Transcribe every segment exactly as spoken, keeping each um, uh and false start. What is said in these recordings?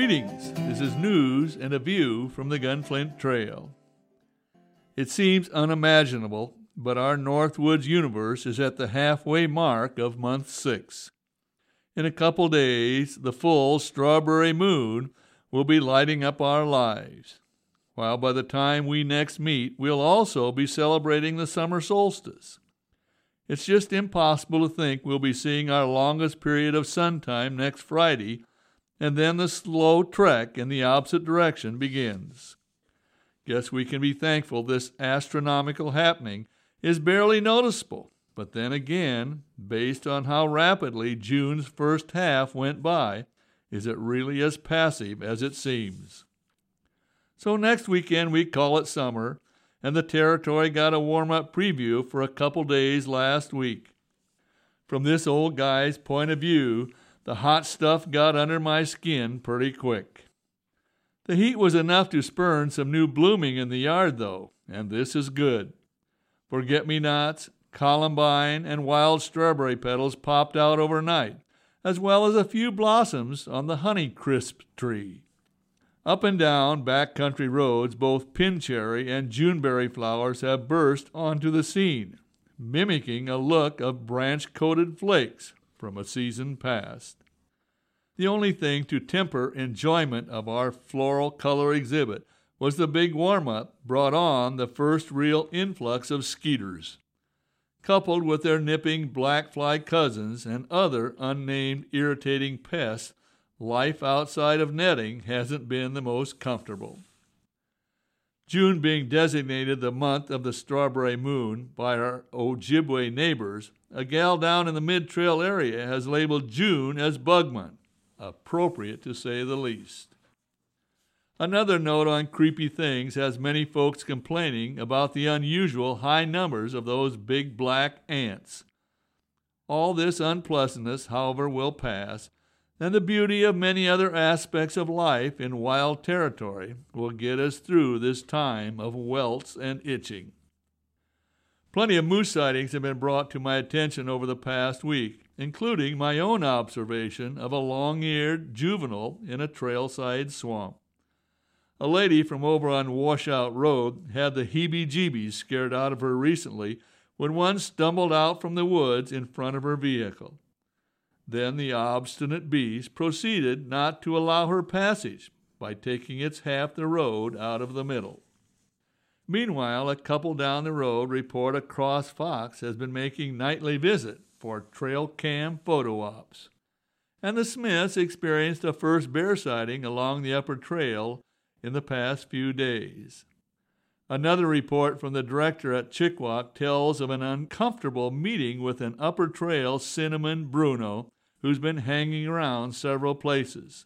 Greetings, this is news and a view from the Gunflint Trail. It seems unimaginable, but our Northwoods universe is at the halfway mark of month six. In a couple days, the full strawberry moon will be lighting up our lives, while by the time we next meet, we'll also be celebrating the summer solstice. It's just impossible to think we'll be seeing our longest period of sun time next Friday, and then the slow trek in the opposite direction begins. Guess we can be thankful this astronomical happening is barely noticeable, but then again, based on how rapidly June's first half went by, is it really as passive as it seems? So next weekend we call it summer, and the territory got a warm-up preview for a couple days last week. From this old guy's point of view, the hot stuff got under my skin pretty quick. The heat was enough to spurn some new blooming in the yard, though, and this is good. Forget-me-nots, columbine, and wild strawberry petals popped out overnight, as well as a few blossoms on the honeycrisp tree. Up and down backcountry roads, both pincherry and juneberry flowers have burst onto the scene, mimicking a look of branch-coated flakes from a season past. The only thing to temper enjoyment of our floral color exhibit was the big warm-up brought on the first real influx of skeeters. Coupled with their nipping black-fly cousins and other unnamed irritating pests, life outside of netting hasn't been the most comfortable. June being designated the month of the strawberry moon by our Ojibwe neighbors, a gal down in the mid-trail area has labeled June as Bugman, appropriate to say the least. Another note on creepy things has many folks complaining about the unusual high numbers of those big black ants. All this unpleasantness, however, will pass, and the beauty of many other aspects of life in wild territory will get us through this time of welts and itching. Plenty of moose sightings have been brought to my attention over the past week, including my own observation of a long-eared juvenile in a trailside swamp. A lady from over on Washout Road had the heebie-jeebies scared out of her recently when one stumbled out from the woods in front of her vehicle. Then the obstinate beast proceeded not to allow her passage by taking its half the road out of the middle. Meanwhile, a couple down the road report a cross fox has been making nightly visit for trail cam photo ops. And the Smiths experienced a first bear sighting along the upper trail in the past few days. Another report from the director at Chickawauk tells of an uncomfortable meeting with an upper trail cinnamon Bruno who's been hanging around several places.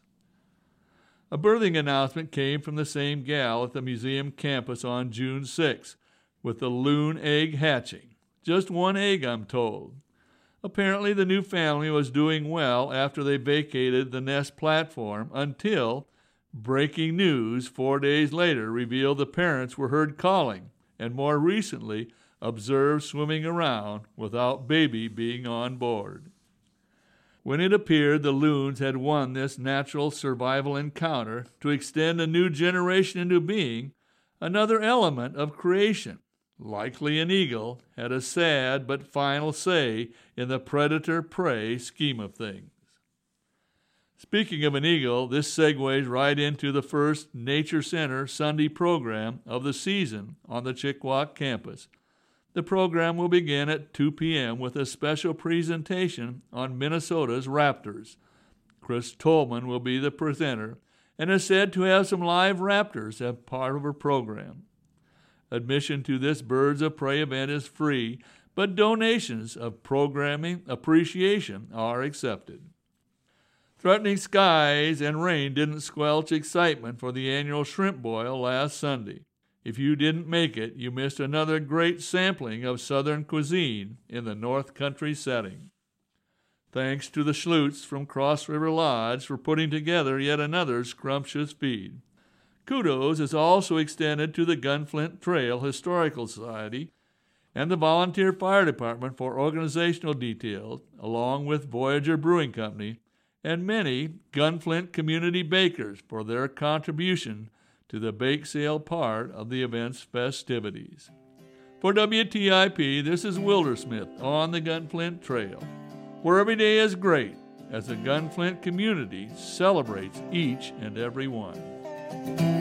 A birthing announcement came from the same gal at the museum campus on June sixth, with the loon egg hatching. Just one egg, I'm told. Apparently the new family was doing well after they vacated the nest platform until breaking news four days later revealed the parents were heard calling and more recently observed swimming around without baby being on board. When it appeared the loons had won this natural survival encounter to extend a new generation into being, another element of creation, likely an eagle, had a sad but final say in the predator-prey scheme of things. Speaking of an eagle, this segues right into the first Nature Center Sunday program of the season on the Chickawauk campus. The program will begin at two p.m. with a special presentation on Minnesota's raptors. Chris Tolman will be the presenter and is said to have some live raptors as part of her program. Admission to this Birds of Prey event is free, but donations of programming appreciation are accepted. Threatening skies and rain didn't squelch excitement for the annual shrimp boil last Sunday. If you didn't make it, you missed another great sampling of Southern cuisine in the North Country setting. Thanks to the Schlutes from Cross River Lodge for putting together yet another scrumptious feed. Kudos is also extended to the Gunflint Trail Historical Society and the Volunteer Fire Department for organizational details, along with Voyager Brewing Company and many Gunflint community bakers for their contribution to the bake sale part of the event's festivities. For W T I P, this is Wildersmith on the Gunflint Trail, where every day is great as the Gunflint community celebrates each and every one.